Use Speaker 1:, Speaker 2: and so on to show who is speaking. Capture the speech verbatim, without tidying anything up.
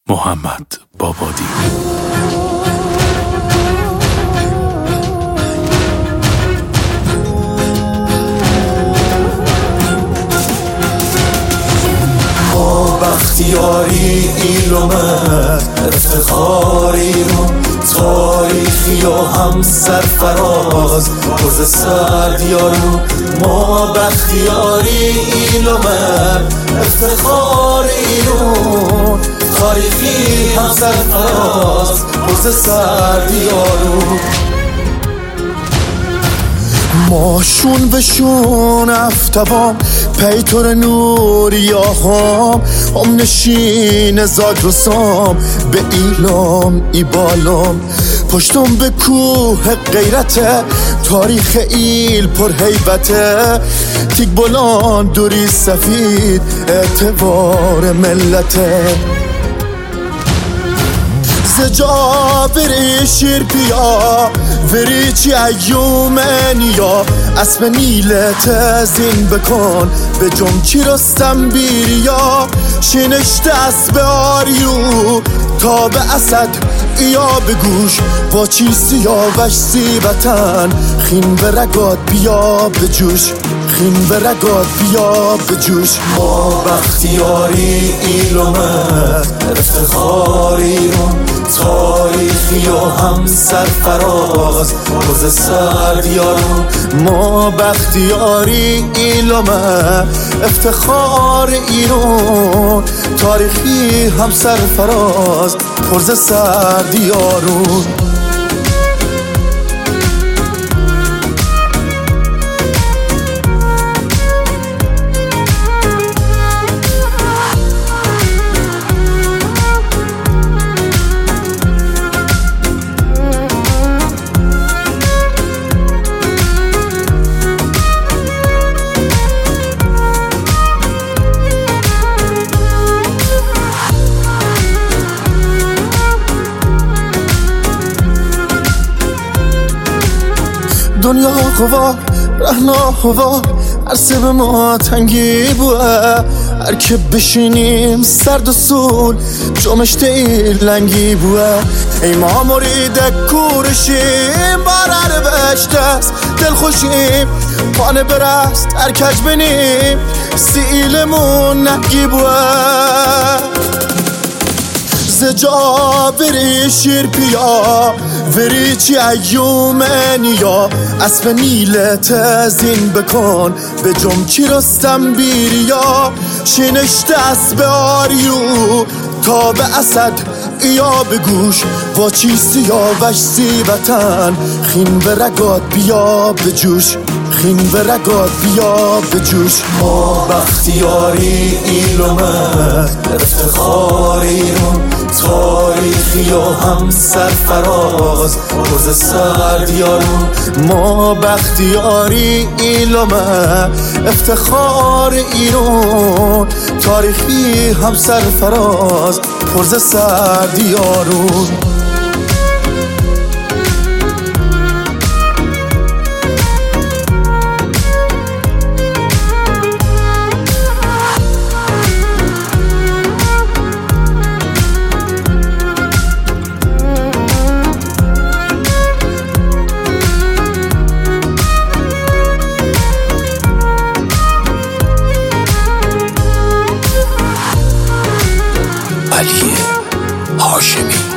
Speaker 1: محمد بابادی.
Speaker 2: ما بختیاری ایلومت افتخار ایران، تاریخی و هم سرفراز پرز سردیارو. ما بختیاری ایلومت افتخار ایران، تاریخی هم سرفراز پرز سردیارو. ماشون بشون افتوام پیتر نوریا هم هم نشین زاگرسام به ایلام ای بالام. پشتم به کوه غیرته، تاریخ ایل پر هیبته. تیک بلان دوری سفید اعتبار ملته. زجا بری شیر بیا وری چی ایومنیا، اسم نیلت زین بکن به جمچی رستم بیریا. شینش دست به آریو تا به اسد ایا بگوش، با چی سیاوش زیبتن خین به رگات بیا به جوش، خین به رگات بیا به جوش. ما بختیاری ایلومت افتخار ایران، تاریخی و هم سرفراز پرز سردیارو. ما بختیاری ایلومت افتخار ایران، تاریخی هم سرفراز پرز سردیارو. دنیا خواه رهنا هوا عرصه به ما تنگی بوه. هر که بشینیم سرد و سول جمش دیل لنگی بوه. ای ما مرید کورشیم باره بشت است دل خوشیم، پانه برست ارکج بینیم سیلمون نگی بوه. زجا بری شیر پیا وری چی ایومنیا، اسب نیلت زین بکن به جمچی رستم بیریا. شینش دست به آریو تا به اسد ایا بگوش، با چی سیاوش زیبتن خین به رگات بیا به جوش، خین به رگات بیا به جوش. ما بختیاری ایلومت افتخار ایران، تاریخی و هم سرفراز پرز سردیارو. ما بختیاری ایلومت افتخار ایران، تاریخی هم سرفراز پرز سردیارو.
Speaker 1: علی هاشمی.